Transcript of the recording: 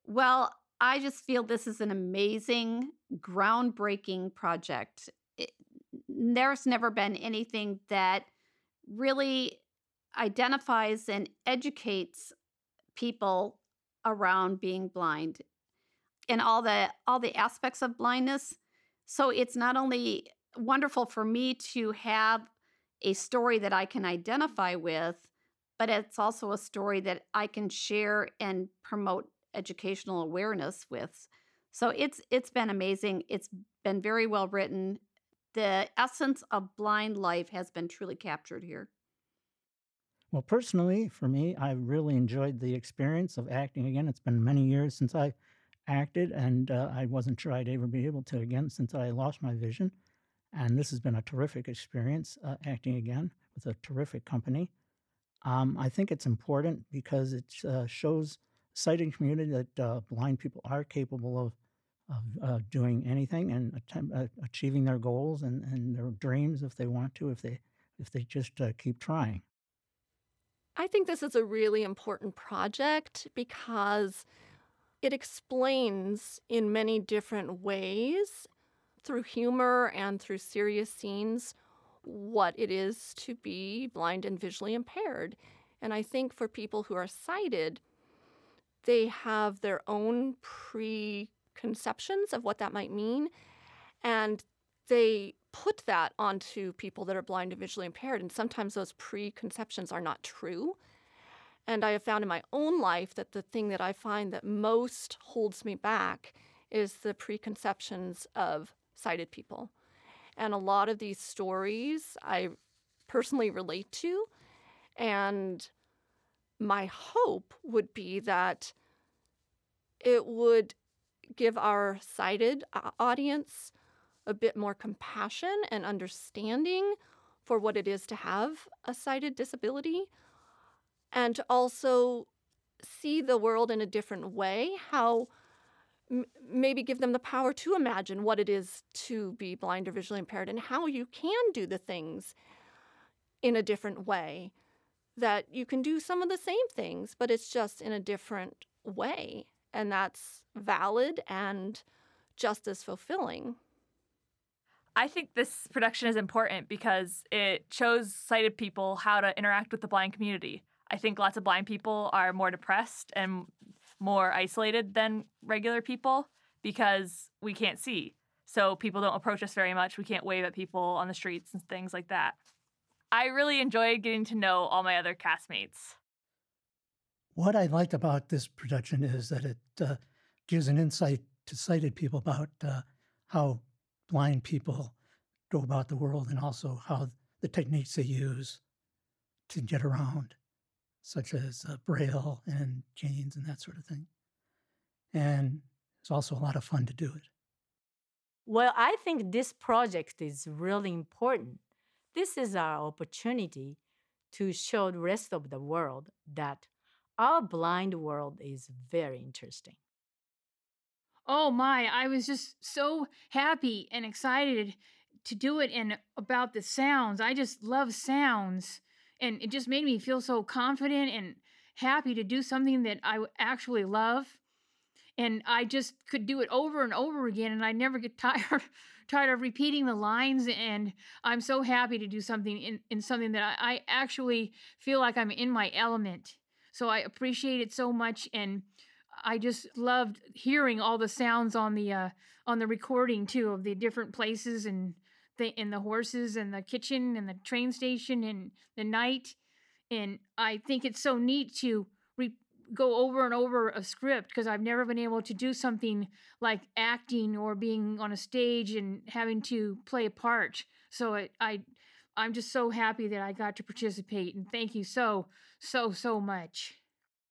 Well, I just feel this is an amazing, groundbreaking project. There's never been anything that really identifies and educates people around being blind and all the aspects of blindness. So it's not only wonderful for me to have a story that I can identify with, but it's also a story that I can share and promote educational awareness with. So it's been amazing. It's been very well written. The essence of blind life has been truly captured here. Well, personally, for me, I really enjoyed the experience of acting again. It's been many years since I acted, and I wasn't sure I'd ever be able to again since I lost my vision. And this has been a terrific experience acting again with a terrific company. I think it's important because it shows sighted community that blind people are capable of doing anything and achieving their goals and their dreams if they want to, if they just keep trying. I think this is a really important project because it explains in many different ways, through humor and through serious scenes, what it is to be blind and visually impaired. And I think for people who are sighted, they have their own preconceptions of what that might mean. And they put that onto people that are blind and visually impaired. And sometimes those preconceptions are not true. And I have found in my own life that the thing that I find that most holds me back is the preconceptions of sighted people. And a lot of these stories I personally relate to. And my hope would be that it would give our sighted audience a bit more compassion and understanding for what it is to have a sighted disability, and to also see the world in a different way, how maybe give them the power to imagine what it is to be blind or visually impaired and how you can do the things in a different way, that you can do some of the same things, but it's just in a different way. And that's valid and just as fulfilling. I think this production is important because it shows sighted people how to interact with the blind community. I think lots of blind people are more depressed and more isolated than regular people because we can't see. So people don't approach us very much. We can't wave at people on the streets and things like that. I really enjoyed getting to know all my other castmates. What I liked about this production is that it gives an insight to sighted people about how blind people go about the world and also how the techniques they use to get around, such as braille and canes and that sort of thing. And it's also a lot of fun to do it. Well, I think this project is really important. This is our opportunity to show the rest of the world that our blind world is very interesting. Oh my, I was just so happy and excited to do it and about the sounds. I just love sounds. And it just made me feel so confident and happy to do something that I actually love. And I just could do it over and over again and I never get tired of repeating the lines. And I'm so happy to do something in something that I actually feel like I'm in my element. So I appreciate it so much, and I just loved hearing all the sounds on the recording too, of the different places and the horses and the kitchen and the train station and the night. And I think it's so neat to go over and over a script because I've never been able to do something like acting or being on a stage and having to play a part. So I'm just so happy that I got to participate, and thank you so much.